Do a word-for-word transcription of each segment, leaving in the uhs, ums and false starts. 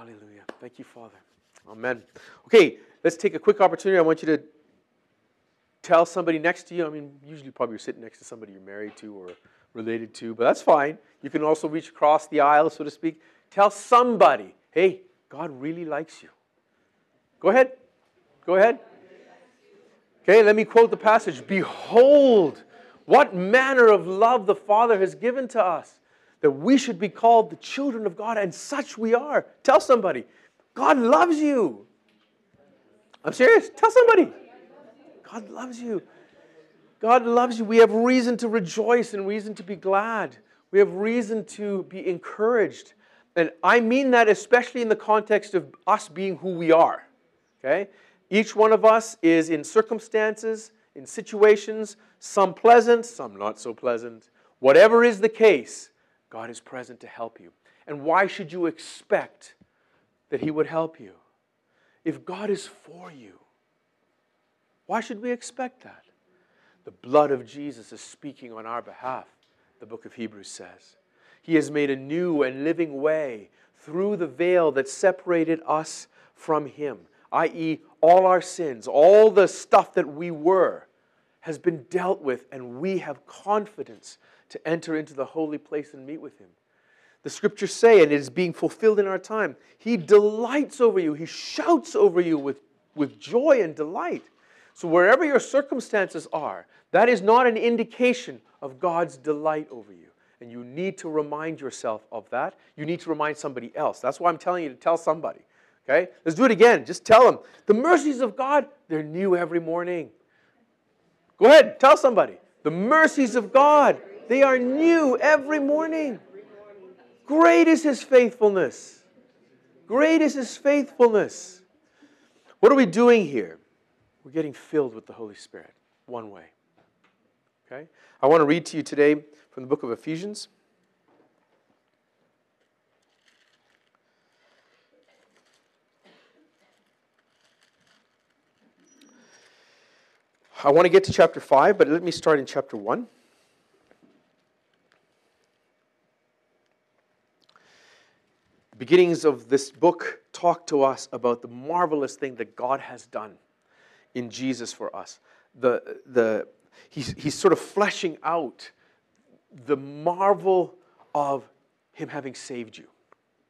Hallelujah. Thank you, Father. Amen. Okay, let's take a quick opportunity. I want you to tell somebody next to you. I mean, usually probably you're sitting next to somebody you're married to or related to, but that's fine. You can also reach across the aisle, so to speak. Tell somebody, hey, God really likes you. Go ahead. Go ahead. Okay, let me quote the passage. Behold, what manner of love the Father has given to us, that we should be called the children of God, and such we are. Tell somebody, God loves you. I'm serious. Tell somebody. God loves you. God loves you. We have reason to rejoice and reason to be glad. We have reason to be encouraged. And I mean that especially in the context of us being who we are. Okay? Each one of us is in circumstances, in situations, some pleasant, some not so pleasant. Whatever is the case, God is present to help you. And why should you expect that He would help you? If God is for you, why should we expect that? The blood of Jesus is speaking on our behalf, the book of Hebrews says. He has made a new and living way through the veil that separated us from Him, that is all our sins, all the stuff that we were, has been dealt with, and we have confidence to enter into the holy place and meet with Him. The Scriptures say, and it is being fulfilled in our time, He delights over you. He shouts over you with, with joy and delight. So wherever your circumstances are, that is not an indication of God's delight over you. And you need to remind yourself of that. You need to remind somebody else. That's why I'm telling you to tell somebody. Okay? Let's do it again. Just tell them. The mercies of God, they're new every morning. Go ahead. Tell somebody. The mercies of God, they are new every morning. Great is His faithfulness. Great is His faithfulness. What are we doing here? We're getting filled with the Holy Spirit. One way. Okay? I want to read to you today from the book of Ephesians. I want to get to chapter five, but let me start in chapter one. The beginnings of this book talk to us about the marvelous thing that God has done in Jesus for us. The, the, he's, he's sort of fleshing out the marvel of Him having saved you.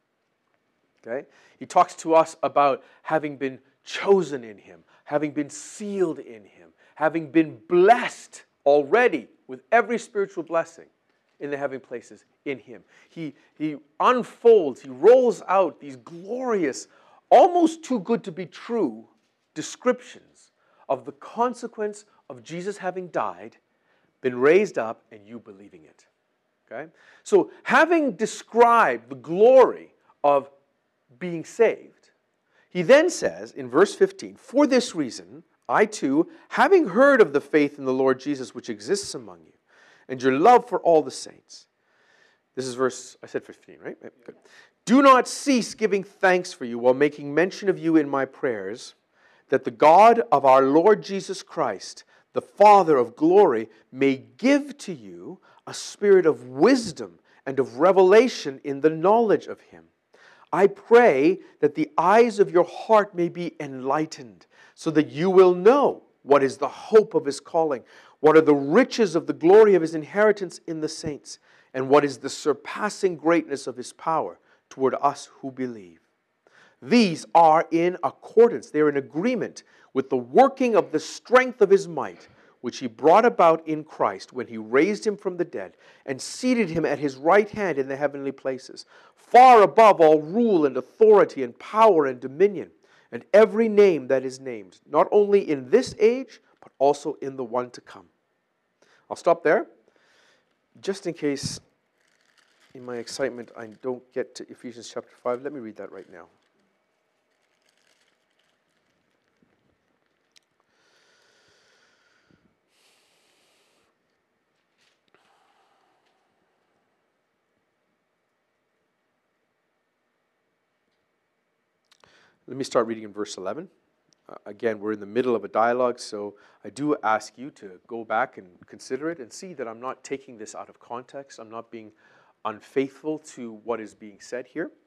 Okay? He talks to us about having been chosen in Him, having been sealed in Him, having been blessed already with every spiritual blessing in the heavenly places in Him. He, he unfolds, He rolls out these glorious, almost too good to be true descriptions of the consequence of Jesus having died, been raised up, and you believing it. Okay? So, having described the glory of being saved, he then says in verse fifteen, for this reason, I too, having heard of the faith in the Lord Jesus which exists among you, and your love for all the saints. This is verse, I said fifteen, right? Good. Do not cease giving thanks for you while making mention of you in my prayers, that the God of our Lord Jesus Christ, the Father of glory, may give to you a spirit of wisdom and of revelation in the knowledge of Him. I pray that the eyes of your heart may be enlightened, so that you will know what is the hope of His calling, what are the riches of the glory of His inheritance in the saints, and what is the surpassing greatness of His power toward us who believe. These are in accordance, they are in agreement with the working of the strength of His might, which He brought about in Christ when He raised Him from the dead and seated Him at His right hand in the heavenly places, far above all rule and authority and power and dominion, and every name that is named, not only in this age, but also in the one to come. I'll stop there, just in case, in my excitement, I don't get to Ephesians chapter five. Let me read that right now. Let me start reading in verse eleven. Uh, again, we're in the middle of a dialogue, so I do ask you to go back and consider it and see that I'm not taking this out of context. I'm not being unfaithful to what is being said here.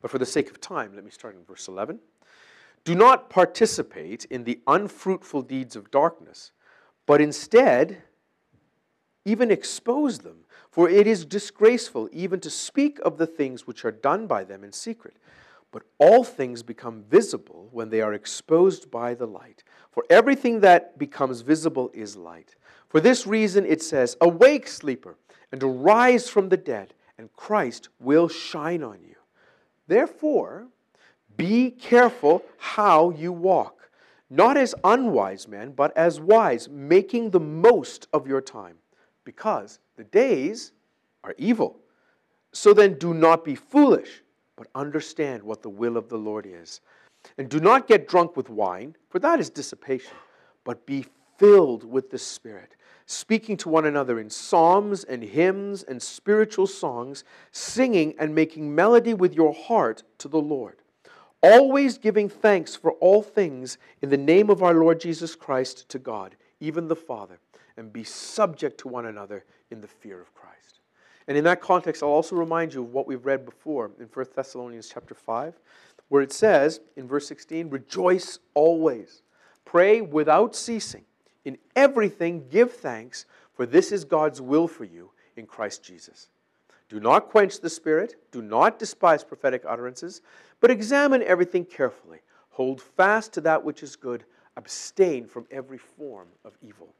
But for the sake of time, let me start in verse eleven. Do not participate in the unfruitful deeds of darkness, but instead even expose them. For it is disgraceful even to speak of the things which are done by them in secret. But all things become visible when they are exposed by the light. For everything that becomes visible is light. For this reason it says, awake, sleeper, and arise from the dead, and Christ will shine on you. Therefore, be careful how you walk, not as unwise men, but as wise, making the most of your time, because the days are evil. So then do not be foolish, but understand what the will of the Lord is. And do not get drunk with wine, for that is dissipation, but be filled with the Spirit, speaking to one another in psalms and hymns and spiritual songs, singing and making melody with your heart to the Lord, always giving thanks for all things in the name of our Lord Jesus Christ to God, even the Father, and be subject to one another in the fear of Christ. And in that context, I'll also remind you of what we've read before in First Thessalonians chapter five, where it says in verse sixteen, rejoice always, pray without ceasing, in everything give thanks, for this is God's will for you in Christ Jesus. Do not quench the Spirit, do not despise prophetic utterances, but examine everything carefully. Hold fast to that which is good, abstain from every form of evil.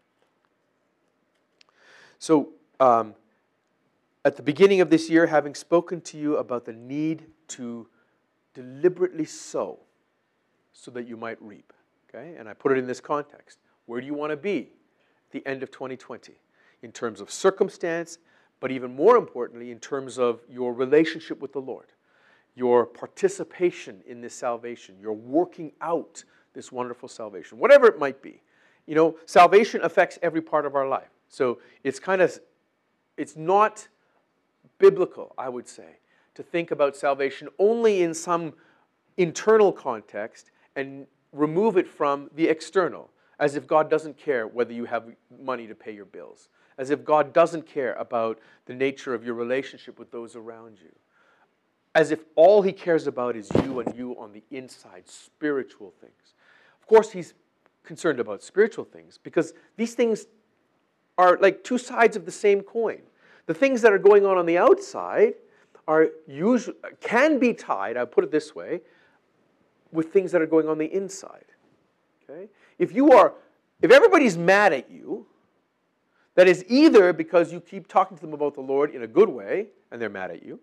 So, um, at the beginning of this year, having spoken to you about the need to deliberately sow so that you might reap, okay? And I put it in this context. Where do you want to be at the end of twenty twenty in terms of circumstance, but even more importantly, in terms of your relationship with the Lord, your participation in this salvation, your working out this wonderful salvation, whatever it might be. You know, salvation affects every part of our life. So it's kind of, it's not biblical, I would say, to think about salvation only in some internal context and remove it from the external, as if God doesn't care whether you have money to pay your bills, as if God doesn't care about the nature of your relationship with those around you, as if all He cares about is you and you on the inside, spiritual things. Of course, He's concerned about spiritual things because these things are like two sides of the same coin. The things that are going on on the outside are usually, can be tied, I'll put it this way, with things that are going on the inside. Okay? If you are, if everybody's mad at you, that is either because you keep talking to them about the Lord in a good way and they're mad at you,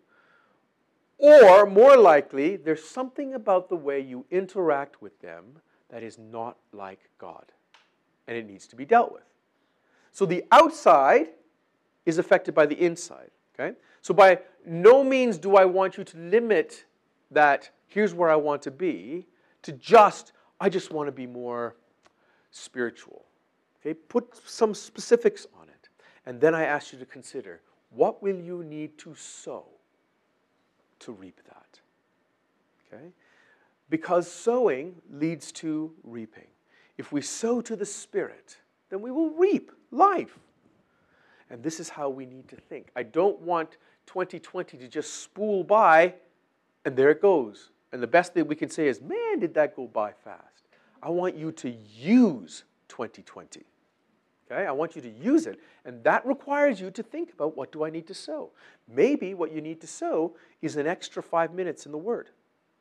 or more likely, there's something about the way you interact with them that is not like God, and it needs to be dealt with. So the outside is affected by the inside, okay? So by no means do I want you to limit that, here's where I want to be, to just, I just want to be more spiritual. Okay? Put some specifics on it. And then I ask you to consider, what will you need to sow to reap that? Okay? Because sowing leads to reaping. If we sow to the Spirit, then we will reap life. And this is how we need to think. I don't want twenty twenty to just spool by, and there it goes. And the best thing we can say is, man, did that go by fast. I want you to use twenty twenty. Okay? I want you to use it. And that requires you to think about, what do I need to sow? Maybe what you need to sow is an extra five minutes in the Word.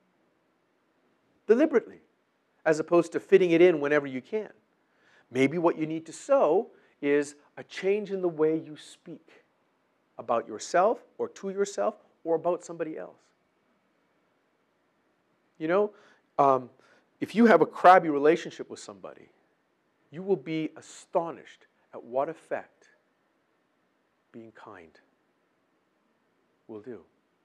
Deliberately, as opposed to fitting it in whenever you can. Maybe what you need to sow is a change in the way you speak about yourself or to yourself or about somebody else. You know, um, if you have a crabby relationship with somebody, you will be astonished at what effect being kind will do.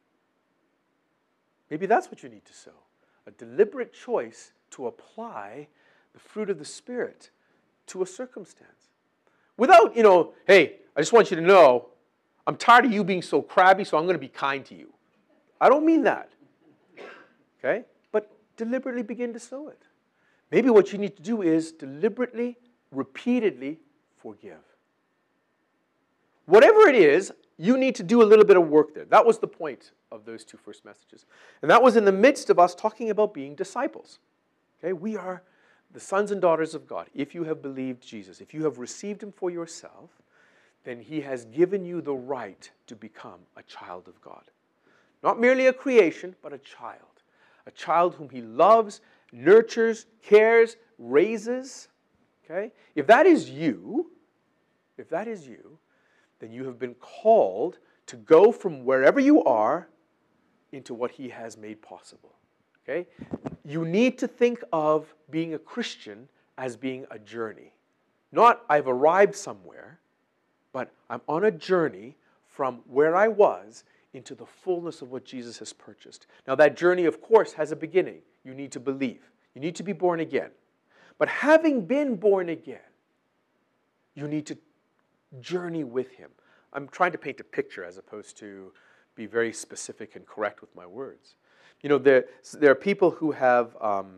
Maybe that's what you need to sow. A deliberate choice to apply the fruit of the Spirit to a circumstance. Without, you know, hey, I just want you to know, I'm tired of you being so crabby, so I'm going to be kind to you. I don't mean that. Okay? But deliberately begin to sow it. Maybe what you need to do is deliberately, repeatedly forgive. Whatever it is, you need to do a little bit of work there. That was the point of those two first messages. And that was in the midst of us talking about being disciples. Okay, we are the sons and daughters of God. If you have believed Jesus, if you have received him for yourself, then he has given you the right to become a child of God. Not merely a creation, but a child. A child whom he loves, nurtures, cares, raises. Okay? If that is you, if that is you, then you have been called to go from wherever you are into what he has made possible. Okay? You need to think of being a Christian as being a journey. Not, I've arrived somewhere, but I'm on a journey from where I was into the fullness of what Jesus has purchased. Now that journey, of course, has a beginning. You need to believe. You need to be born again. But having been born again, you need to journey with him. I'm trying to paint a picture as opposed to be very specific and correct with my words. You know, there, there are people who have um,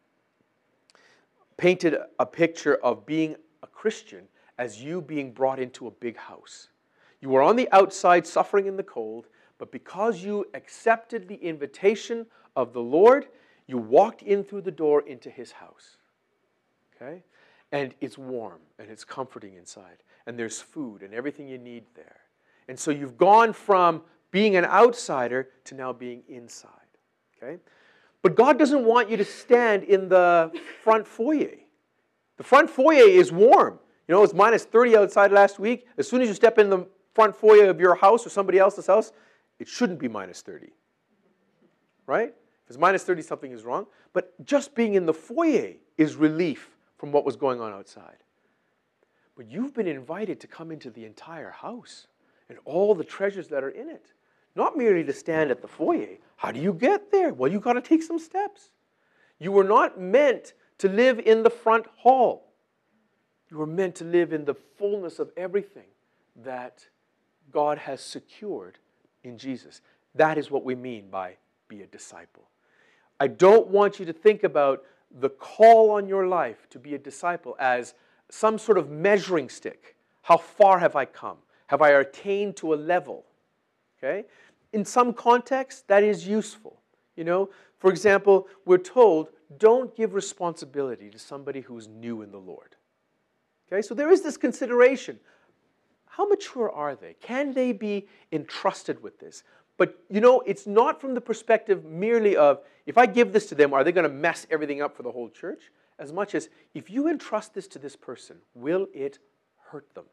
painted a picture of being a Christian as you being brought into a big house. You were on the outside suffering in the cold, but because you accepted the invitation of the Lord, you walked in through the door into his house. Okay? And it's warm and it's comforting inside. And there's food and everything you need there. And so you've gone from being an outsider to now being inside. Okay? But God doesn't want you to stand in the front foyer. The front foyer is warm. You know, it was minus thirty outside last week. As soon as you step in the front foyer of your house or somebody else's house, it shouldn't be minus thirty. Right? If it's minus thirty, something is wrong. But just being in the foyer is relief from what was going on outside. But you've been invited to come into the entire house and all the treasures that are in it. Not merely to stand at the foyer. How do you get there? Well, you've got to take some steps. You were not meant to live in the front hall. You were meant to live in the fullness of everything that God has secured in Jesus. That is what we mean by be a disciple. I don't want you to think about the call on your life to be a disciple as some sort of measuring stick. How far have I come? Have I attained to a level? Okay? In some contexts, that is useful. You know, for example, we're told, don't give responsibility to somebody who's new in the Lord. Okay? So there is this consideration. How mature are they? Can they be entrusted with this? But, you know, it's not from the perspective merely of, if I give this to them, are they going to mess everything up for the whole church? As much as, if you entrust this to this person, will it hurt them?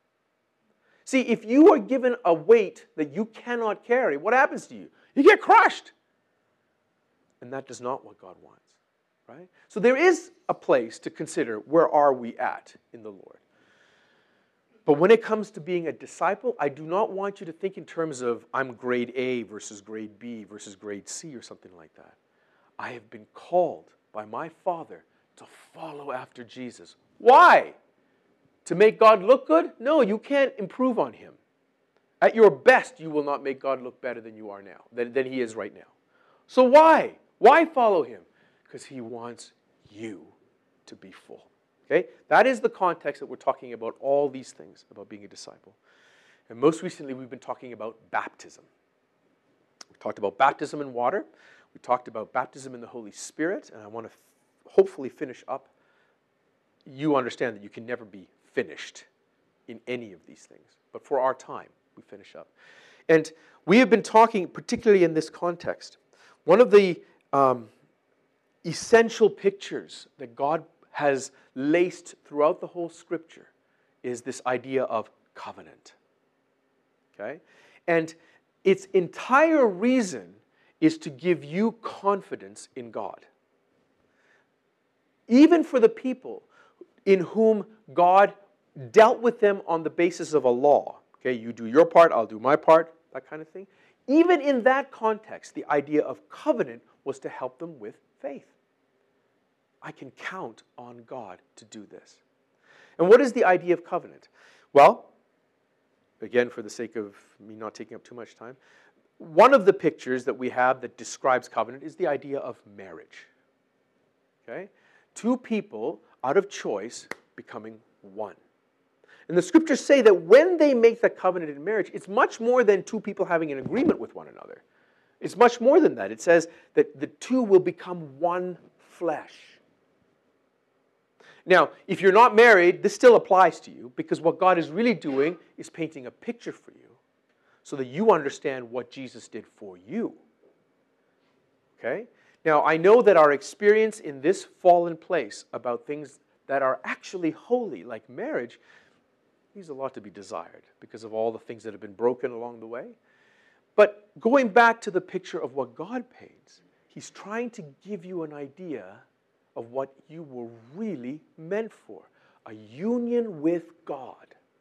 See, if you are given a weight that you cannot carry, what happens to you? You get crushed. And that is not what God wants, right? So there is a place to consider, where are we at in the Lord? But when it comes to being a disciple, I do not want you to think in terms of I'm grade A versus grade B versus grade C or something like that. I have been called by my Father to follow after Jesus. Why? To make God look good? No, you can't improve on him. At your best, you will not make God look better than you are now, than, than he is right now. So why? Why follow him? Because he wants you to be full. Okay? That is the context that we're talking about all these things about being a disciple. And most recently, we've been talking about baptism. We talked about baptism in water. We talked about baptism in the Holy Spirit. And I want to f- hopefully finish up. You understand that you can never be finished in any of these things. But for our time, we finish up. And we have been talking, particularly in this context, one of the um, essential pictures that God has laced throughout the whole Scripture is this idea of covenant. Okay? And its entire reason is to give you confidence in God. Even for the people in whom God dealt with them on the basis of a law. Okay, you do your part, I'll do my part, that kind of thing. Even in that context, the idea of covenant was to help them with faith. I can count on God to do this. And what is the idea of covenant? Well, again, for the sake of me not taking up too much time, one of the pictures that we have that describes covenant is the idea of marriage. Okay? Two people, out of choice, becoming one. And the scriptures say that when they make the covenant in marriage, it's much more than two people having an agreement with one another. It's much more than that. It says that the two will become one flesh. Now, if you're not married, this still applies to you, because what God is really doing is painting a picture for you so that you understand what Jesus did for you. Okay? Now, I know that our experience in this fallen place about things that are actually holy, like marriage, leaves a lot to be desired because of all the things that have been broken along the way. But going back to the picture of what God paints, He's trying to give you an idea of what you were really meant for. A union with God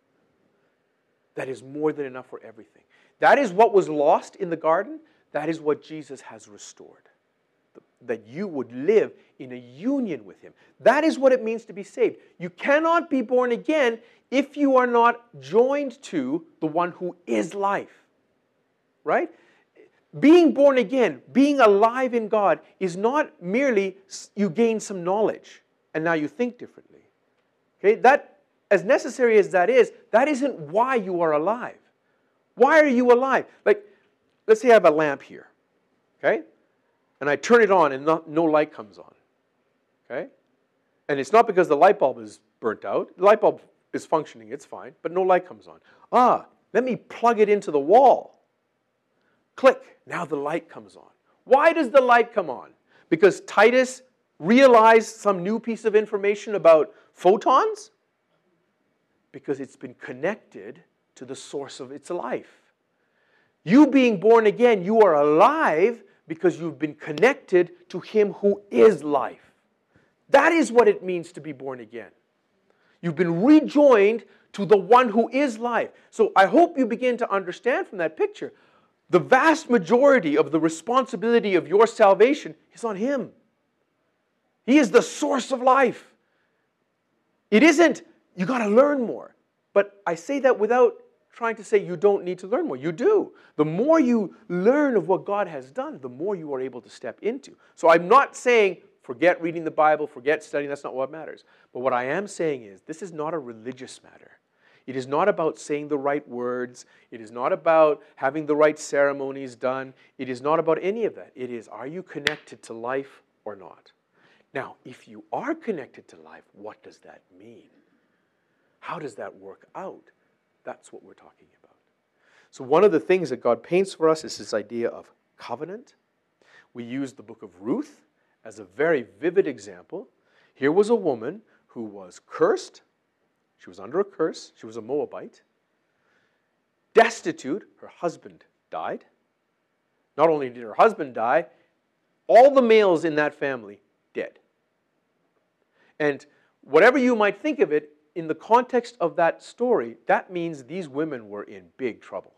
that is more than enough for everything. That is what was lost in the garden. That is what Jesus has restored. That you would live in a union with Him. That is what it means to be saved. You cannot be born again if you are not joined to the one who is life. Right? Being born again, being alive in God, is not merely you gain some knowledge and now you think differently. Okay? That, as necessary as that is, that isn't why you are alive. Why are you alive? Like, let's say I have a lamp here. Okay? And I turn it on and not, no light comes on. Okay? And it's not because the light bulb is burnt out. The light bulb is functioning, it's fine, but no light comes on. Ah, let me plug it into the wall. Click, now the light comes on. Why does the light come on? Because Titus realized some new piece of information about photons? Because it's been connected to the source of its life. You being born again, you are alive because you've been connected to Him who is life. That is what it means to be born again. You've been rejoined to the one who is life. So I hope you begin to understand from that picture, the vast majority of the responsibility of your salvation is on Him. He is the source of life. It isn't, you got to learn more. But I say that without trying to say you don't need to learn more. You do. The more you learn of what God has done, the more you are able to step into. So I'm not saying forget reading the Bible, forget studying, that's not what matters. But what I am saying is this is not a religious matter. It is not about saying the right words. It is not about having the right ceremonies done. It is not about any of that. It is, are you connected to life or not? Now, if you are connected to life, what does that mean? How does that work out? That's what we're talking about. So one of the things that God paints for us is this idea of covenant. We use the book of Ruth as a very vivid example. Here was a woman who was cursed. She was under a curse. She was a Moabite. Destitute. Her husband died. Not only did her husband die, all the males in that family dead. And whatever you might think of it, in the context of that story, that means these women were in big trouble.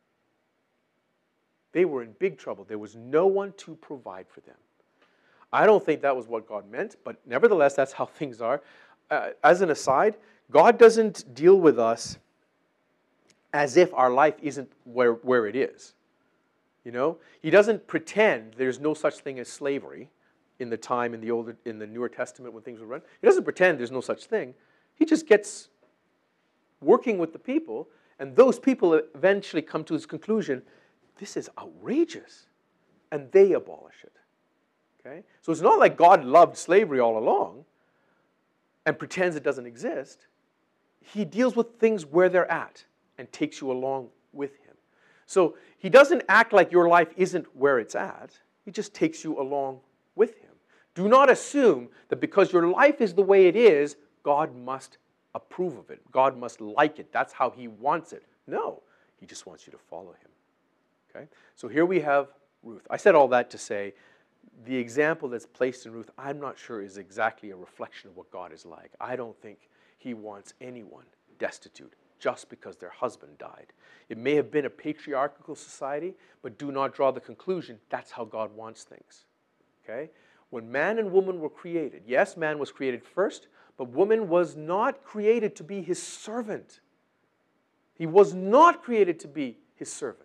They were in big trouble. There was no one to provide for them. I don't think that was what God meant, but nevertheless, that's how things are. Uh, as an aside, God doesn't deal with us as if our life isn't where, where it is. You know? He doesn't pretend there's no such thing as slavery in the time in the older, in the Newer Testament when things were run. He doesn't pretend there's no such thing. He just gets working with the people, and those people eventually come to his conclusion, this is outrageous, and they abolish it. Okay? So it's not like God loved slavery all along and pretends it doesn't exist. He deals with things where they're at and takes you along with Him. So He doesn't act like your life isn't where it's at. He just takes you along with Him. Do not assume that because your life is the way it is, God must approve of it. God must like it. That's how He wants it. No, He just wants you to follow Him. Okay? So here we have Ruth. I said all that to say the example that's placed in Ruth, I'm not sure is exactly a reflection of what God is like. I don't think He wants anyone destitute just because their husband died. It may have been a patriarchal society, but do not draw the conclusion that's how God wants things. Okay? When man and woman were created, yes, man was created first, but woman was not created to be his servant. He was not created to be his servant.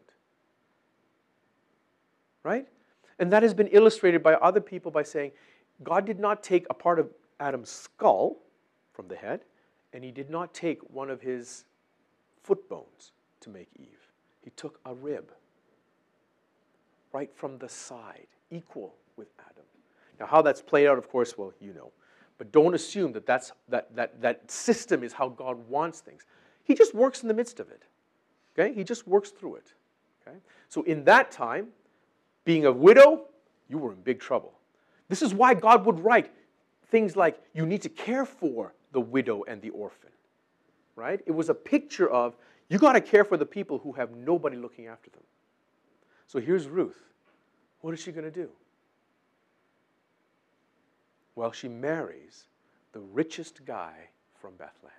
Right? And that has been illustrated by other people by saying, God did not take a part of Adam's skull from the head And he did not take one of his foot bones to make Eve. He took a rib right from the side, equal with Adam. Now, how that's played out, of course, well, you know. But don't assume that that's, that, that, that system is how God wants things. He just works in the midst of it. Okay? He just works through it. Okay? So in that time, being a widow, you were in big trouble. This is why God would write things like, you need to care for the widow and the orphan. Right? It was a picture of, you got to care for the people who have nobody looking after them. So here's Ruth. What is she going to do? Well, she marries the richest guy from Bethlehem.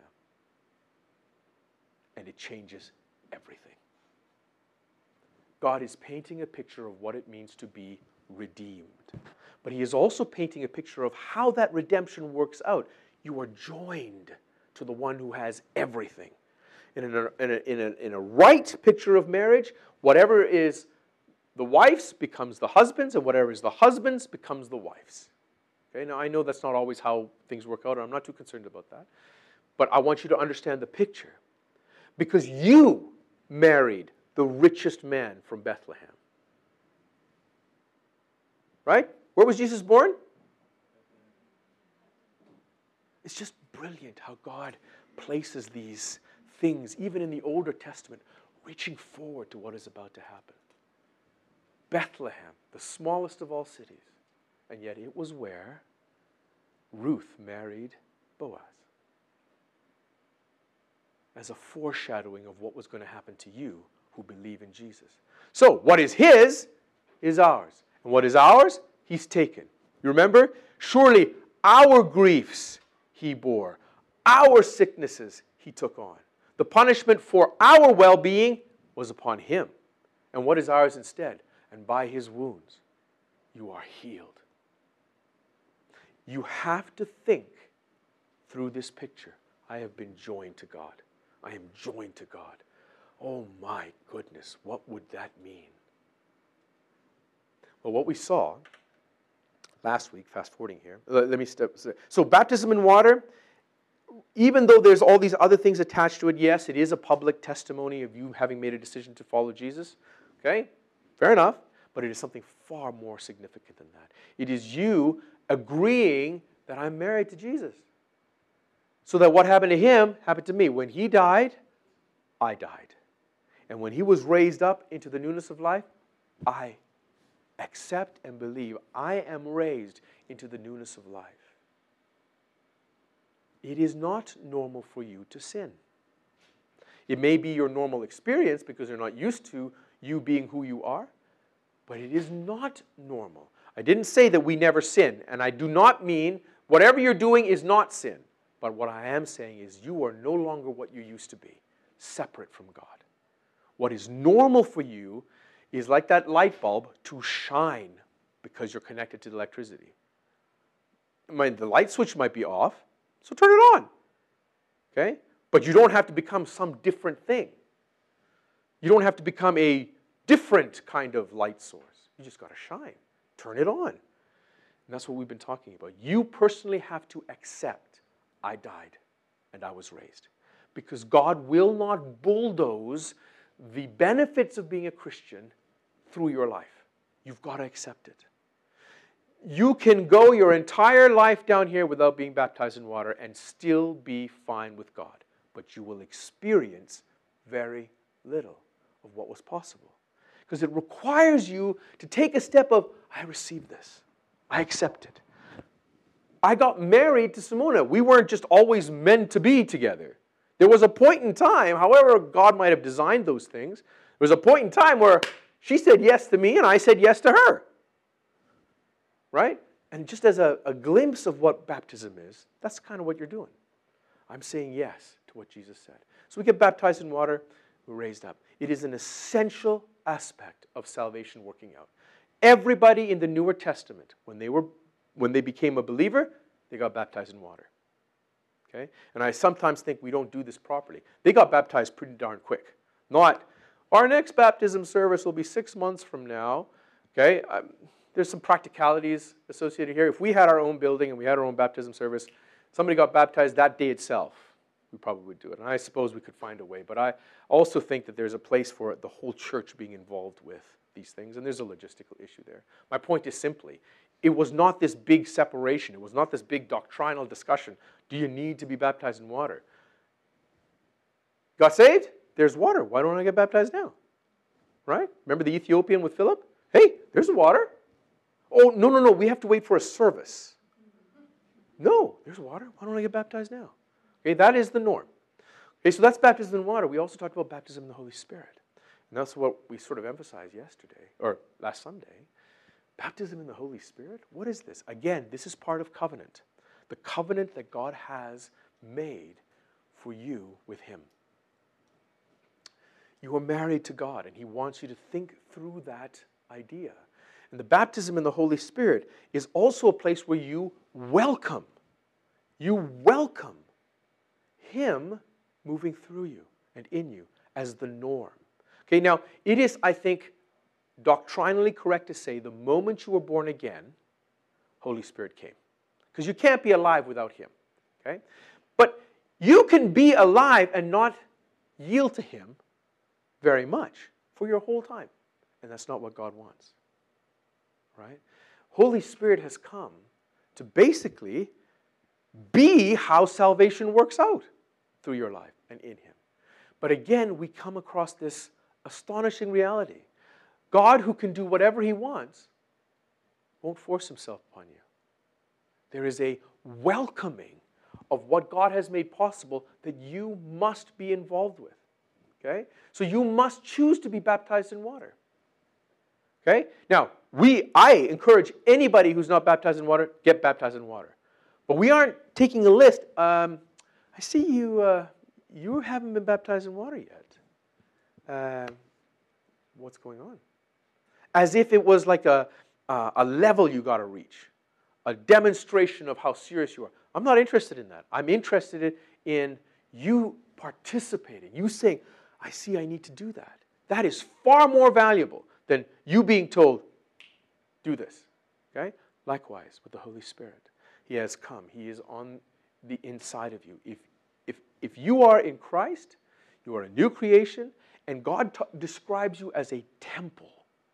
And it changes everything. God is painting a picture of what it means to be redeemed. But he is also painting a picture of how that redemption works out. You are joined to the one who has everything. And in a, in a, in a, in a right picture of marriage, whatever is the wife's becomes the husband's, and whatever is the husband's becomes the wife's. Okay, now I know that's not always how things work out, and I'm not too concerned about that. But I want you to understand the picture. Because you married the richest man from Bethlehem. Right? Where was Jesus born? It's just brilliant how God places these things, even in the Older Testament, reaching forward to what is about to happen. Bethlehem, the smallest of all cities, and yet it was where Ruth married Boaz. As a foreshadowing of what was going to happen to you who believe in Jesus. So, what is his is ours. And what is ours, he's taken. You remember? Surely our griefs he bore. Our sicknesses he took on. The punishment for our well-being was upon him. And what is ours instead? And by his wounds, you are healed. You have to think through this picture. I have been joined to God. I am joined to God. Oh my goodness, what would that mean? Well, what we saw last week, fast forwarding here, let me step. So baptism in water, even though there's all these other things attached to it, yes, it is a public testimony of you having made a decision to follow Jesus. Okay, fair enough, but it is something far more significant than that. It is you agreeing that I'm married to Jesus. So that what happened to him happened to me. When he died, I died. And when he was raised up into the newness of life, I accept and believe I am raised into the newness of life. It is not normal for you to sin. It may be your normal experience because you're not used to you being who you are, but it is not normal. I didn't say that we never sin, and I do not mean whatever you're doing is not sin. But what I am saying is you are no longer what you used to be, separate from God. What is normal for you is like that light bulb to shine because you're connected to the electricity. I mean, the light switch might be off, so turn it on. Okay? But you don't have to become some different thing. You don't have to become a different kind of light source. You just got to shine. Turn it on. And that's what we've been talking about. You personally have to accept I died and I was raised. Because God will not bulldoze the benefits of being a Christian through your life. You've got to accept it. You can go your entire life down here without being baptized in water and still be fine with God. But you will experience very little of what was possible. Because it requires you to take a step of, I received this. I accept it. I got married to Simona. We weren't just always meant to be together. There was a point in time, however God might have designed those things, there was a point in time where she said yes to me and I said yes to her. Right? And just as a, a glimpse of what baptism is, that's kind of what you're doing. I'm saying yes to what Jesus said. So we get baptized in water, we're raised up. It is an essential aspect of salvation working out. Everybody in the Newer Testament, when they were When they became a believer, they got baptized in water. Okay? And I sometimes think we don't do this properly. They got baptized pretty darn quick. Not, our next baptism service will be six months from now. Okay? Um, there's some practicalities associated here. If we had our own building and we had our own baptism service, somebody got baptized that day itself. we probably would do it. And I suppose we could find a way. But I also think that there's a place for the whole church being involved with these things. And there's a logistical issue there. My point is simply, it was not this big separation. It was not this big doctrinal discussion. Do you need to be baptized in water? Got saved? There's water. Why don't I get baptized now? Right? Remember the Ethiopian with Philip? Hey, there's water. Oh, no, no, no. We have to wait for a service. No, there's water. Why don't I get baptized now? Okay, that is the norm. Okay, so that's baptism in water. We also talked about baptism in the Holy Spirit. And that's what we sort of emphasized yesterday, or last Sunday. Baptism in the Holy Spirit? What is this? Again, this is part of covenant. The covenant that God has made for you with Him. You are married to God, and He wants you to think through that idea. And the baptism in the Holy Spirit is also a place where you welcome. You welcome Him moving through you and in you as the norm. Okay, now, it is, I think, doctrinally correct to say the moment you were born again, Holy Spirit came. Because you can't be alive without Him. Okay? But you can be alive and not yield to Him very much for your whole time. And that's not what God wants. Right? Holy Spirit has come to basically be how salvation works out through your life and in Him. But again, we come across this astonishing reality. God, who can do whatever He wants, won't force Himself upon you. There is a welcoming of what God has made possible that you must be involved with. Okay? So you must choose to be baptized in water. Okay? Now, we, I encourage anybody who's not baptized in water, get baptized in water. But we aren't taking a list. Um, I see you, uh, you haven't been baptized in water yet. Uh, what's going on? As if it was like a, uh, a level you got to reach. A demonstration of how serious you are. I'm not interested in that. I'm interested in you participating. You saying, I see I need to do that. That is far more valuable than you being told, do this. Okay? Likewise with the Holy Spirit. He has come. He is on the inside of you. If, if, if you are in Christ, you are a new creation, and God t- describes you as a temple.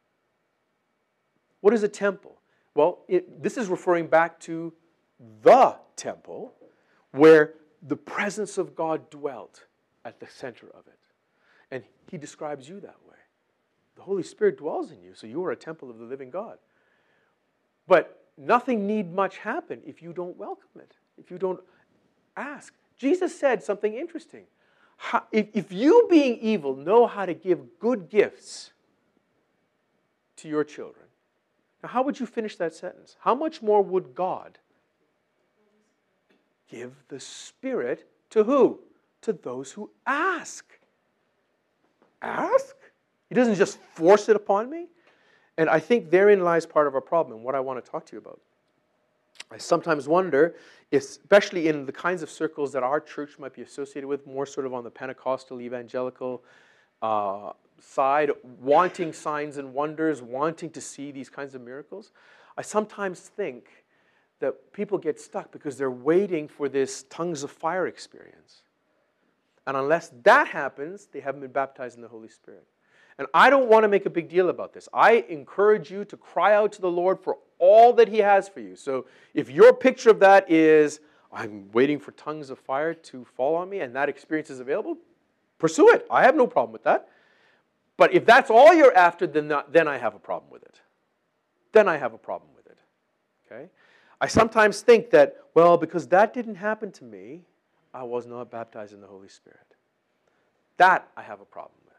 What is a temple? Well, it, this is referring back to the temple where the presence of God dwelt at the center of it. And He describes you that way. The Holy Spirit dwells in you, so you are a temple of the living God. But nothing need much happen if you don't welcome it, if you don't ask. Jesus said something interesting. How, if, if you, being evil, know how to give good gifts to your children, now how would you finish that sentence? How much more would God give the Spirit to who? To those who ask. Ask? He doesn't just force it upon me. And I think therein lies part of our problem and what I want to talk to you about. I sometimes wonder, especially in the kinds of circles that our church might be associated with, more sort of on the Pentecostal, evangelical uh, side, wanting signs and wonders, wanting to see these kinds of miracles. I sometimes think that people get stuck because they're waiting for this tongues of fire experience. And unless that happens, they haven't been baptized in the Holy Spirit. And I don't want to make a big deal about this. I encourage you to cry out to the Lord for all that He has for you. So if your picture of that is, I'm waiting for tongues of fire to fall on me, and that experience is available, pursue it. I have no problem with that. But if that's all you're after, then, not, then I have a problem with it. Then I have a problem with it. Okay? I sometimes think that, well, because that didn't happen to me, I was not baptized in the Holy Spirit. That I have a problem with.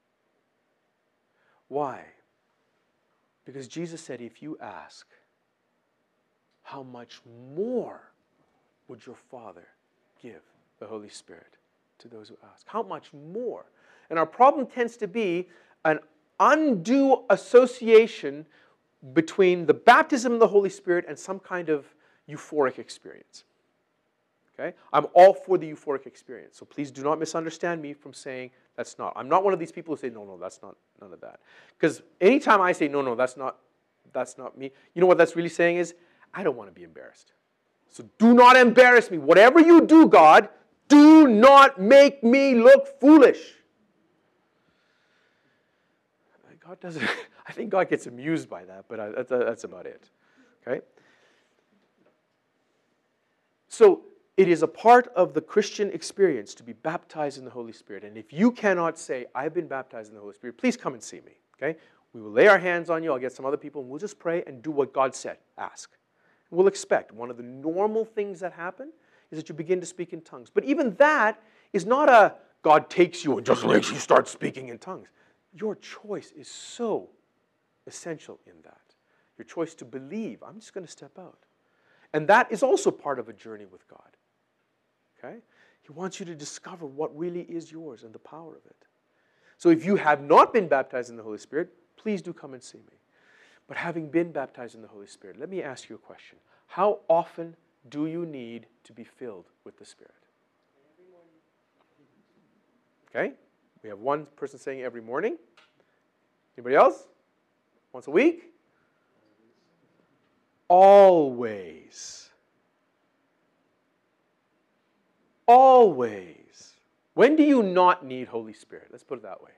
Why? Because Jesus said, if you ask, how much more would your Father give the Holy Spirit to those who ask? How much more? And our problem tends to be an undue association between the baptism of the Holy Spirit and some kind of euphoric experience. Okay? I'm all for the euphoric experience. So please do not misunderstand me from saying that's not. I'm not one of these people who say, no, no, that's not, none of that. Because anytime I say, no, no, that's not, that's not me, you know what that's really saying is, I don't want to be embarrassed. So do not embarrass me. Whatever you do, God, Do not make me look foolish. God doesn't, I think God gets amused by that, but I, that's, that's about it. Okay? So, it is a part of the Christian experience to be baptized in the Holy Spirit. And if you cannot say, I've been baptized in the Holy Spirit, please come and see me. Okay? We will lay our hands on you. I'll get some other people, and we'll just pray and do what God said. Ask. We'll expect. One of the normal things that happen is that you begin to speak in tongues. But even that is not a God takes you and just makes you start speaking in tongues. Your choice is so essential in that. Your choice to believe, I'm just going to step out. And that is also part of a journey with God. Okay? He wants you to discover what really is yours and the power of it. So if you have not been baptized in the Holy Spirit, please do come and see me. But having been baptized in the Holy Spirit, let me ask you a question. How often do you need to be filled with the Spirit? Okay? We have one person saying every morning. Anybody else? Once a week? Always. Always. When do you not need Holy Spirit? Let's put it that way.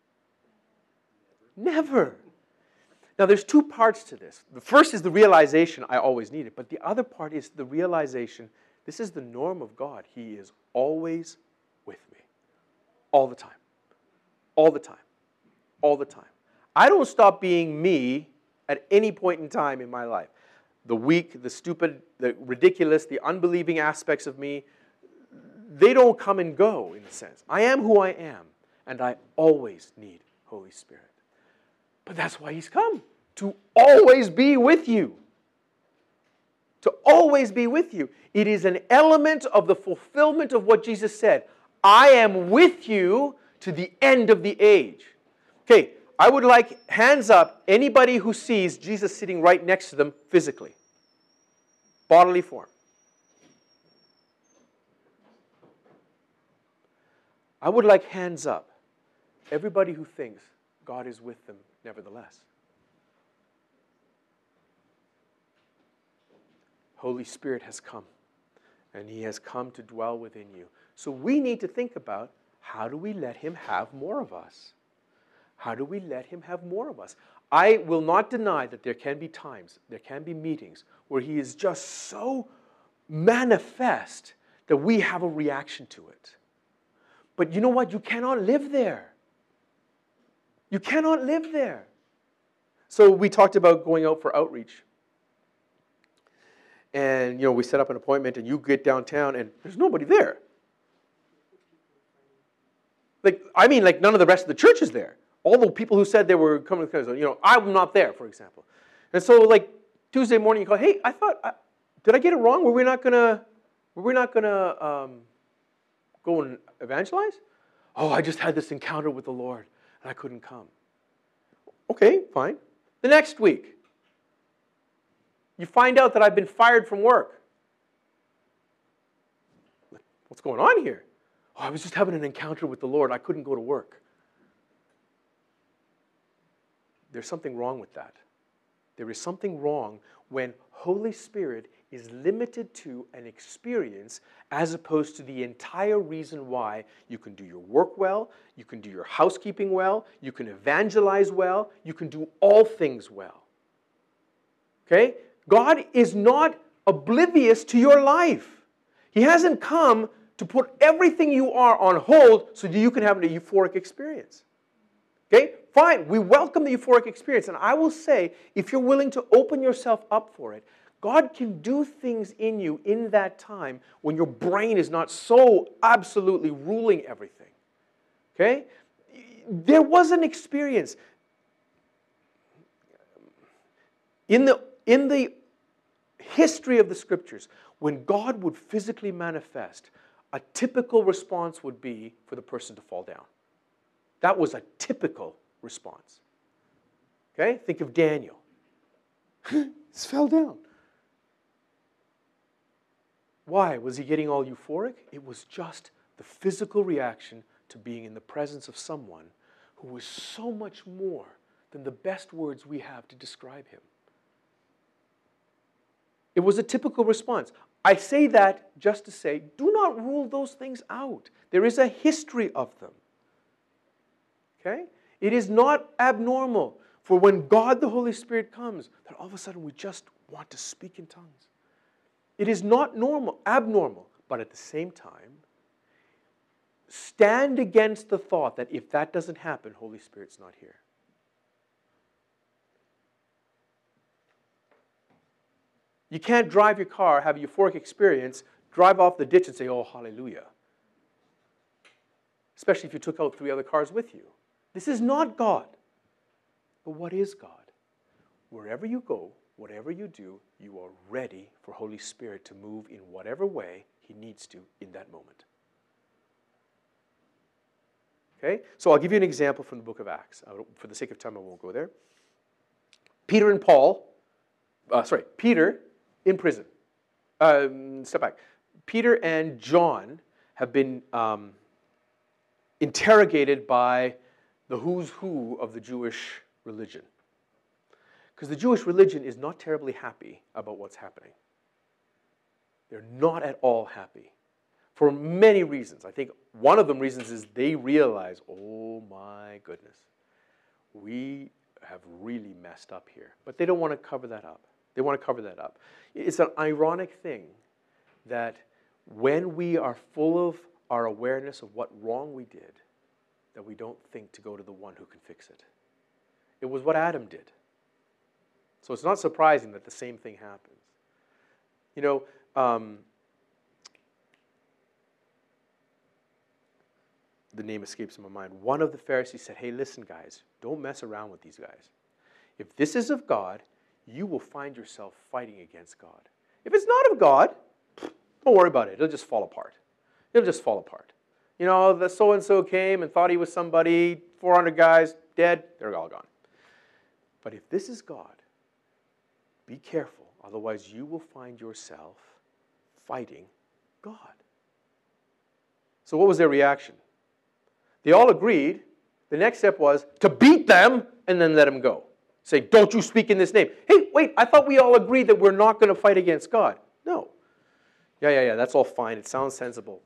Never. Now, there's two parts to this. The first is the realization I always need it, but the other part is the realization this is the norm of God. He is always with me. All the time. All the time. All the time. I don't stop being me at any point in time in my life. The weak, the stupid, the ridiculous, the unbelieving aspects of me, they don't come and go in a sense. I am who I am, and I always need Holy Spirit. But that's why He's come, to always be with you. To always be with you. It is an element of the fulfillment of what Jesus said. I am with you to the end of the age. Okay, I would like hands up anybody who sees Jesus sitting right next to them physically. Bodily form. I would like hands up everybody who thinks God is with them nevertheless. Holy Spirit has come, and He has come to dwell within you. So we need to think about, how do we let Him have more of us? How do we let Him have more of us? I will not deny that there can be times, there can be meetings where He is just so manifest that we have a reaction to it. But you know what? You cannot live there. You cannot live there. So we talked about going out for outreach. And, you know, we set up an appointment and you get downtown and there's nobody there. Like, I mean, like none of the rest of the church is there. All the people who said they were coming, you know, I'm not there, for example. And so, like, Tuesday morning you call, hey, I thought, I, did I get it wrong? Were we not going to, were we not going to um, go and evangelize? Oh, I just had this encounter with the Lord and I couldn't come. Okay, fine. The next week, you find out that I've been fired from work. What's going on here? Oh, I was just having an encounter with the Lord. I couldn't go to work. There's something wrong with that. There is something wrong when Holy Spirit is limited to an experience as opposed to the entire reason why you can do your work well, you can do your housekeeping well, you can evangelize well, you can do all things well. Okay? God is not oblivious to your life. He hasn't come to put everything you are on hold so that you can have a euphoric experience. Okay? Fine, we welcome the euphoric experience. And I will say, if you're willing to open yourself up for it, God can do things in you in that time when your brain is not so absolutely ruling everything. Okay? There was an experience. In the, in the history of the Scriptures, when God would physically manifest, a typical response would be for the person to fall down. That was a typical response. Okay? Think of Daniel. He fell down. Why? Was he getting all euphoric? It was just the physical reaction to being in the presence of someone who was so much more than the best words we have to describe him. It was a typical response. I say that just to say, do not rule those things out. There is a history of them. Okay? It is not abnormal for when God the Holy Spirit comes, that all of a sudden we just want to speak in tongues. It is not normal, abnormal, but at the same time, stand against the thought that if that doesn't happen, Holy Spirit's not here. You can't drive your car, have a euphoric experience, drive off the ditch and say, oh, hallelujah. Especially if you took out three other cars with you. This is not God. But what is God? Wherever you go, whatever you do, you are ready for Holy Spirit to move in whatever way He needs to in that moment. Okay? So I'll give you an example from the book of Acts. For the sake of time, I won't go there. Peter and Paul, uh, sorry, Peter in prison. Um, step back. Peter and John have been um, interrogated by the who's who of the Jewish religion. Because the Jewish religion is not terribly happy about what's happening. They're not at all happy. For many reasons. I think one of the reasons is they realize, oh my goodness, we have really messed up here. But they don't want to cover that up. They want to cover that up. It's an ironic thing that when we are full of our awareness of what wrong we did, that we don't think to go to the one who can fix it. It was what Adam did. So it's not surprising that the same thing happens. You know, um, the name escapes my mind. One of the Pharisees said, hey, listen, guys, don't mess around with these guys. If this is of God, you will find yourself fighting against God. If it's not of God, don't worry about it. It'll just fall apart. It'll just fall apart. You know, the so-and-so came and thought he was somebody, four hundred guys, dead, they're all gone. But if this is God, be careful. Otherwise, you will find yourself fighting God. So what was their reaction? They all agreed. The next step was to beat them and then let them go. Say, don't you speak in this name. Hey, wait, I thought we all agreed that we're not going to fight against God. No. Yeah, yeah, yeah, that's all fine. It sounds sensible.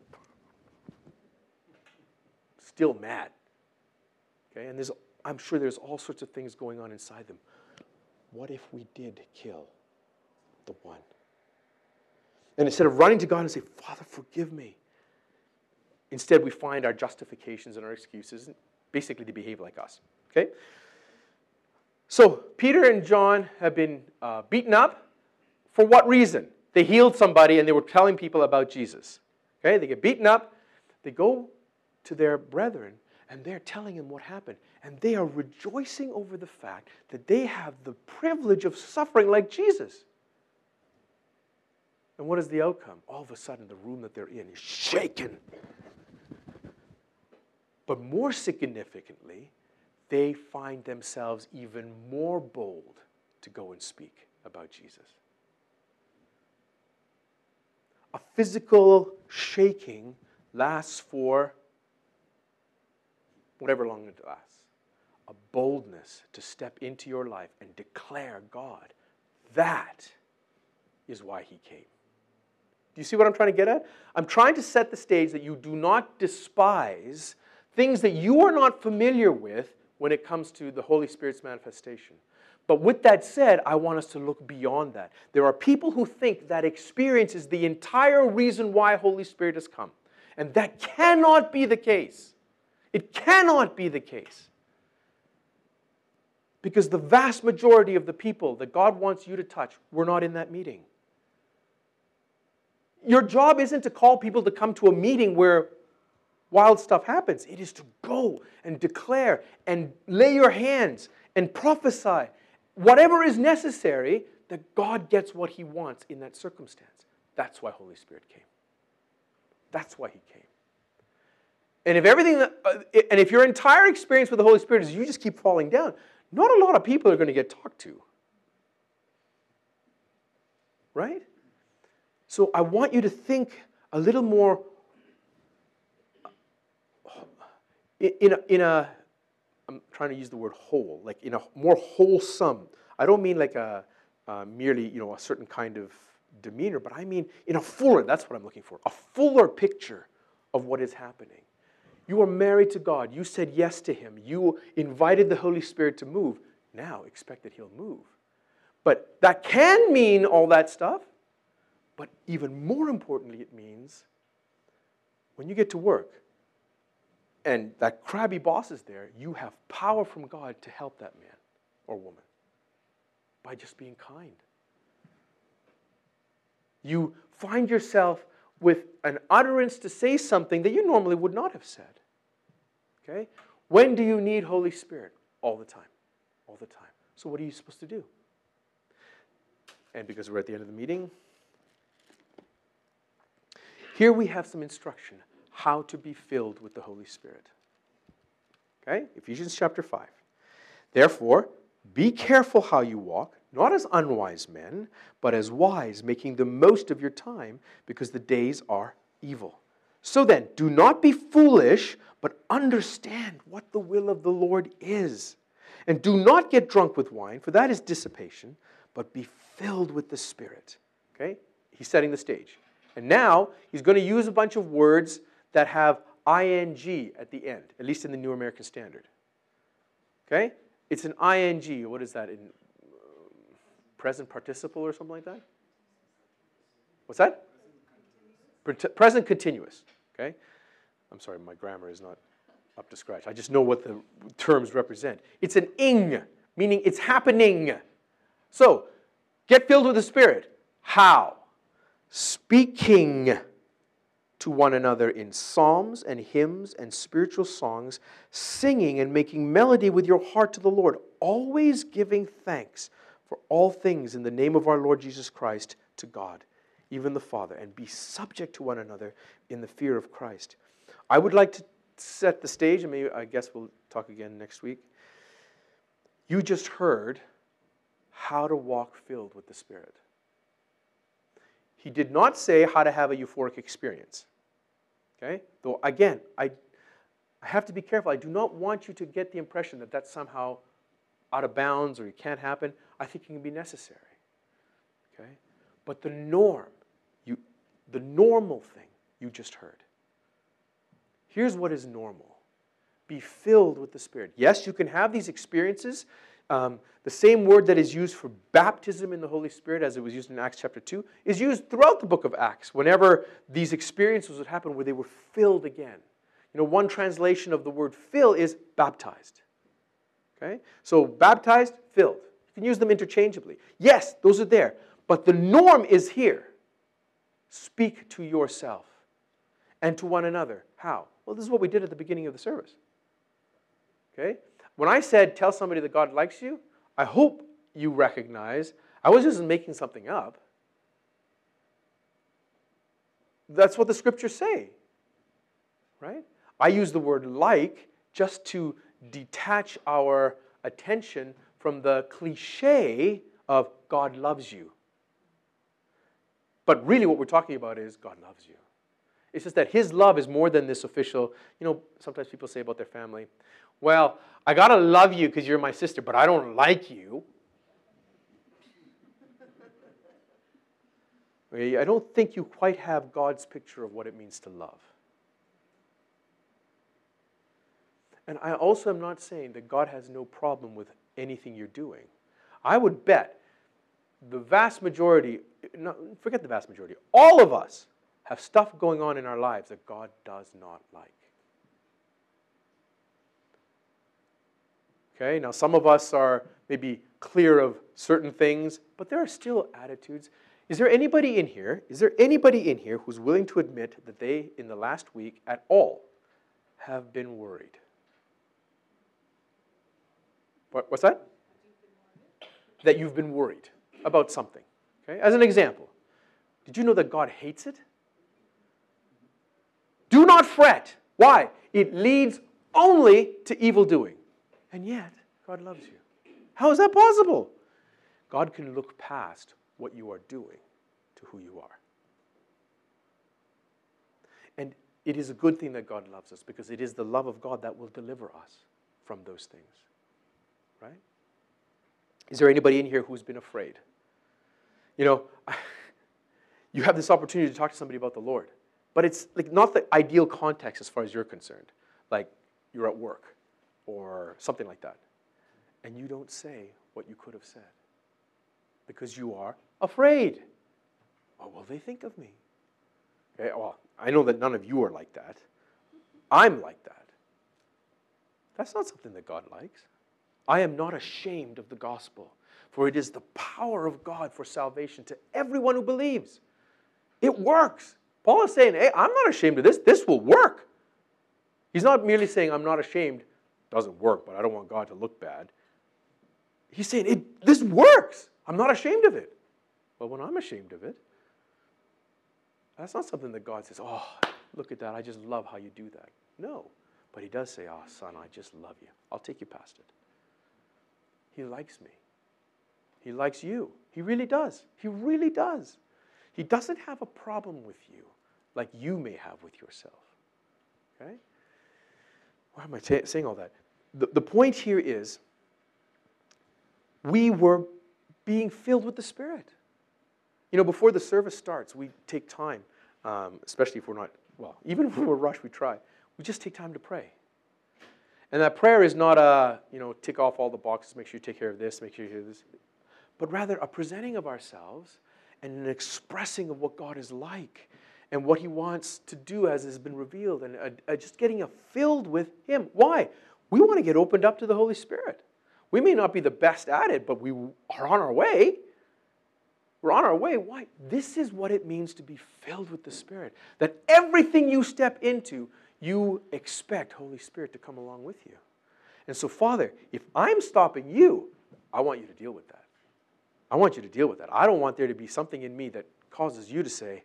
Still mad. Okay, and there's, I'm sure there's all sorts of things going on inside them. What if we did kill the one? And instead of running to God and say, Father, forgive me, instead we find our justifications and our excuses, basically to behave like us. Okay? So Peter and John have been uh, beaten up. For what reason? They healed somebody and they were telling people about Jesus. Okay? They get beaten up. They go to their brethren and they're telling them what happened. And they are rejoicing over the fact that they have the privilege of suffering like Jesus. And what is the outcome? All of a sudden, the room that they're in is shaken. But more significantly, they find themselves even more bold to go and speak about Jesus. A physical shaking lasts for whatever long it lasts. A boldness to step into your life and declare God. That is why He came. Do you see what I'm trying to get at? I'm trying to set the stage that you do not despise things that you are not familiar with when it comes to the Holy Spirit's manifestation. But with that said, I want us to look beyond that. There are people who think that experience is the entire reason why Holy Spirit has come. And that cannot be the case. It cannot be the case. Because the vast majority of the people that God wants you to touch were not in that meeting. Your job isn't to call people to come to a meeting where wild stuff happens. It is to go and declare and lay your hands and prophesy whatever is necessary that God gets what He wants in that circumstance. That's why Holy Spirit came. That's why He came. And if everything, that, uh, and if your entire experience with the Holy Spirit is you just keep falling down, not a lot of people are going to get talked to. Right? So I want you to think a little more in a, in a, I'm trying to use the word whole, like in a more wholesome. I don't mean like a, uh, merely, you know, a certain kind of demeanor, but I mean in a fuller, that's what I'm looking for, a fuller picture of what is happening. You are married to God. You said yes to Him. You invited the Holy Spirit to move. Now expect that He'll move. But that can mean all that stuff. But even more importantly, it means when you get to work and that crabby boss is there, you have power from God to help that man or woman by just being kind. You find yourself with an utterance to say something that you normally would not have said. Okay? When do you need Holy Spirit? All the time. All the time. So what are you supposed to do? And because we're at the end of the meeting, here we have some instruction how to be filled with the Holy Spirit. Okay? Ephesians chapter five. Therefore, be careful how you walk, not as unwise men, but as wise, making the most of your time, because the days are evil. So then, do not be foolish, but understand what the will of the Lord is. And do not get drunk with wine, for that is dissipation, but be filled with the Spirit. Okay? He's setting the stage. And now, he's going to use a bunch of words that have ing at the end, at least in the New American Standard. Okay? It's an ing. What is that? In uh, present participle or something like that? What's that? Present continuous. Okay? I'm sorry, my grammar is not up to scratch. I just know what the terms represent. It's an ing, meaning it's happening. So, get filled with the Spirit. How? Speaking to one another in psalms and hymns and spiritual songs, singing and making melody with your heart to the Lord, always giving thanks for all things in the name of our Lord Jesus Christ to God, even the Father, and be subject to one another in the fear of Christ. I would like to set the stage, and maybe I guess we'll talk again next week. You just heard how to walk filled with the Spirit. He did not say how to have a euphoric experience. Okay? Though, again, I, I have to be careful. I do not want you to get the impression that that's somehow out of bounds or it can't happen. I think it can be necessary. Okay? But the norm, you, the normal thing you just heard. Here's what is normal. Be filled with the Spirit. Yes, you can have these experiences. Um, the same word that is used for baptism in the Holy Spirit as it was used in Acts chapter two is used throughout the book of Acts whenever these experiences would happen where they were filled again. You know, one translation of the word fill is baptized. Okay? So baptized, filled. You can use them interchangeably. Yes, those are there. But the norm is here. Speak to yourself and to one another. How? Well, this is what we did at the beginning of the service. Okay? When I said, tell somebody that God likes you, I hope you recognize I wasn't just making something up. That's what the scriptures say. Right? I use the word like just to detach our attention from the cliche of God loves you. But really what we're talking about is God loves you. It's just that His love is more than this official, you know, sometimes people say about their family, well, I got to love you because you're my sister, but I don't like you. Okay, I don't think you quite have God's picture of what it means to love. And I also am not saying that God has no problem with anything you're doing. I would bet the vast majority, no, forget the vast majority, all of us have stuff going on in our lives that God does not like. Okay, now some of us are maybe clear of certain things, but there are still attitudes. Is there anybody in here, is there anybody in here who's willing to admit that they, in the last week at all, have been worried? What, what's that? That you've been worried about something. Okay, as an example, did you know that God hates it? Do not fret. Why? It leads only to evil doing. And yet, God loves you. How is that possible? God can look past what you are doing to who you are. And it is a good thing that God loves us because it is the love of God that will deliver us from those things. Right? Is there anybody in here who's been afraid? You know, you have this opportunity to talk to somebody about the Lord. But it's like not the ideal context as far as you're concerned. Like you're at work or something like that. And you don't say what you could have said because you are afraid. What will they think of me? Okay, well, I know that none of you are like that. I'm like that. That's not something that God likes. I am not ashamed of the gospel, for it is the power of God for salvation to everyone who believes. It works. Paul is saying, hey, I'm not ashamed of this. This will work. He's not merely saying, I'm not ashamed. Doesn't work, but I don't want God to look bad. He's saying, it, this works. I'm not ashamed of it. Well, when I'm ashamed of it, that's not something that God says, oh, look at that. I just love how you do that. No. But he does say, oh, son, I just love you. I'll take you past it. He likes me. He likes you. He really does. He really does. He doesn't have a problem with you like you may have with yourself. Okay? Why am I t- saying all that? The, the point here is we were being filled with the Spirit. You know, before the service starts, we take time, um, especially if we're not, well, even if we're rushed, we try. We just take time to pray. And that prayer is not a, you know, tick off all the boxes, make sure you take care of this, make sure you do this, but rather a presenting of ourselves and an expressing of what God is like and what he wants to do as has been revealed, and a, a just getting a filled with him. Why? We want to get opened up to the Holy Spirit. We may not be the best at it, but we are on our way. We're on our way. Why? This is what it means to be filled with the Spirit. That everything you step into, you expect Holy Spirit to come along with you. And so, Father, if I'm stopping you, I want you to deal with that. I want you to deal with that. I don't want there to be something in me that causes you to say,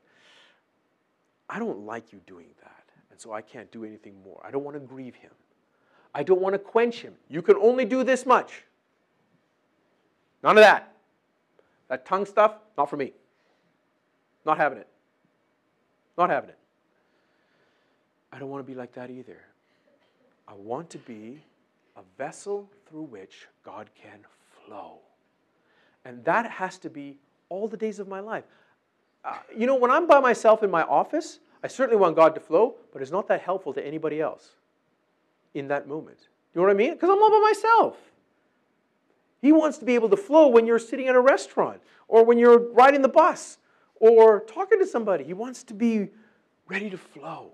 I don't like you doing that, and so I can't do anything more. I don't want to grieve him. I don't want to quench him. You can only do this much. None of that. That tongue stuff, not for me. Not having it. Not having it. I don't want to be like that either. I want to be a vessel through which God can flow. And that has to be all the days of my life. Uh, you know, when I'm by myself in my office, I certainly want God to flow, but it's not that helpful to anybody else in that moment. You know what I mean? Because I'm all by myself. He wants to be able to flow when you're sitting at a restaurant or when you're riding the bus or talking to somebody. He wants to be ready to flow.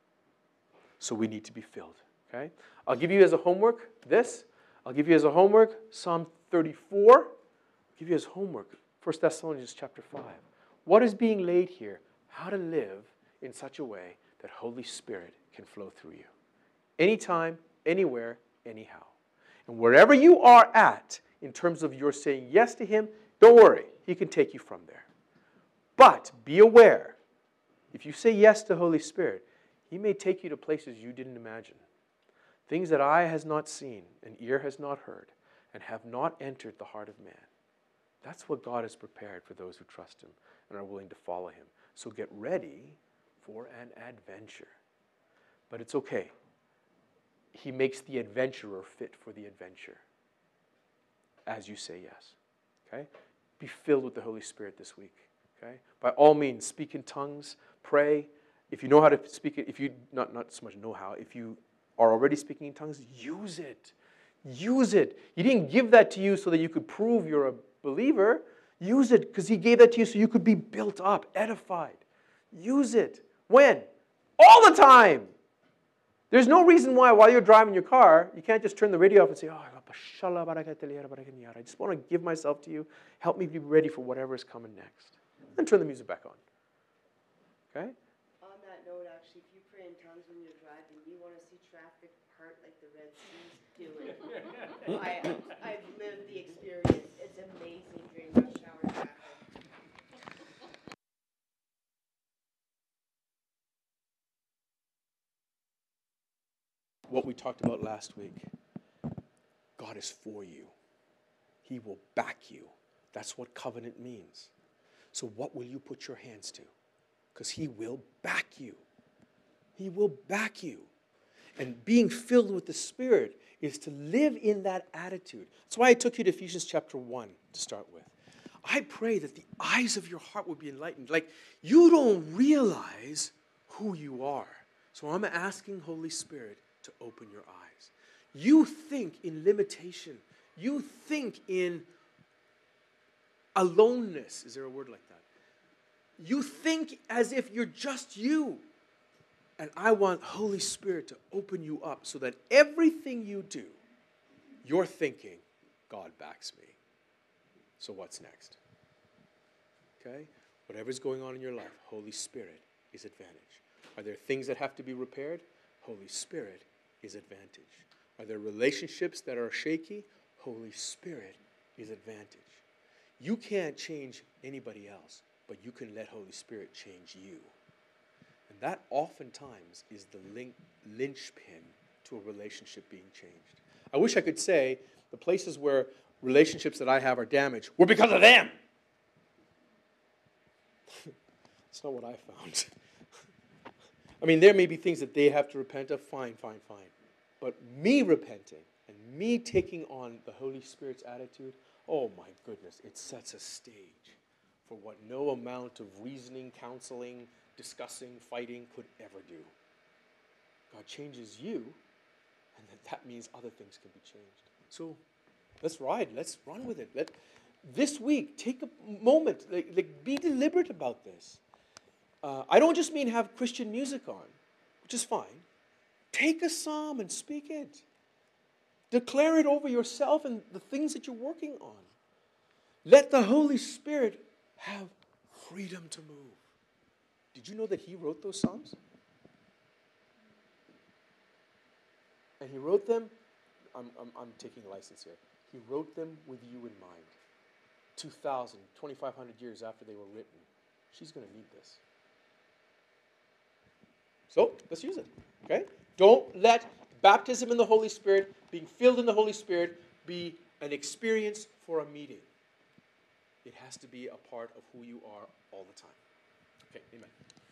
So we need to be filled. Okay? I'll give you as a homework this. I'll give you as a homework Psalm thirty-four. I'll give you as homework First Thessalonians chapter five. What is being laid here? How to live in such a way that Holy Spirit can flow through you. Anytime, anywhere, anyhow. And wherever you are at, in terms of your saying yes to him, don't worry. He can take you from there. But be aware, if you say yes to Holy Spirit, he may take you to places you didn't imagine. Things that eye has not seen, and ear has not heard, and have not entered the heart of man. That's what God has prepared for those who trust him and are willing to follow him. So get ready for an adventure. But it's okay. He makes the adventurer fit for the adventure as you say yes. Okay? Be filled with the Holy Spirit this week. Okay? By all means, speak in tongues, pray. If you know how to speak it, if you not, not so much know how, if you are already speaking in tongues, use it. Use it. He didn't give that to you so that you could prove you're a believer. Use it because he gave that to you so you could be built up, edified. Use it. When? All the time. There's no reason why, while you're driving your car, you can't just turn the radio off and say, oh, I just want to give myself to you. Help me be ready for whatever is coming next. Then turn the music back on. Okay? On that note, actually, if you pray in tongues when you're driving, you want to see traffic part like the Red Sea's doing. I, I've lived the experience. It's amazing during rush hour traffic. What we talked about last week. God is for you. He will back you. That's what covenant means. So what will you put your hands to? Because he will back you. He will back you. And being filled with the Spirit is to live in that attitude. That's why I took you to Ephesians chapter one to start with. I pray that the eyes of your heart will be enlightened. Like, you don't realize who you are. So I'm asking Holy Spirit to open your eyes. You think in limitation. You think in aloneness. Is there a word like that? You think as if you're just you. And I want Holy Spirit to open you up so that everything you do, you're thinking, God backs me. So what's next? Okay? Whatever's going on in your life, Holy Spirit is advantage. Are there things that have to be repaired? Holy Spirit is advantage. Are there relationships that are shaky? Holy Spirit is advantage. You can't change anybody else, but you can let Holy Spirit change you. And that oftentimes is the link, linchpin to a relationship being changed. I wish I could say the places where relationships that I have are damaged were because of them. That's not what I found. I mean, there may be things that they have to repent of. Fine, fine, fine. But me repenting and me taking on the Holy Spirit's attitude, oh my goodness, it sets a stage for what no amount of reasoning, counseling, discussing, fighting could ever do. God changes you, and that, that means other things can be changed. So let's ride. Let's run with it. Let this week take a moment. Like, like be deliberate about this. Uh, I don't just mean have Christian music on, which is fine. Take a psalm and speak it. Declare it over yourself and the things that you're working on. Let the Holy Spirit have freedom to move. Did you know that he wrote those psalms? And he wrote them, I'm, I'm, I'm taking a license here. He wrote them with you in mind. two thousand, twenty-five hundred years after they were written. She's going to need this. So, let's use it, okay? Don't let baptism in the Holy Spirit, being filled in the Holy Spirit, be an experience for a meeting. It has to be a part of who you are all the time. Okay, amen.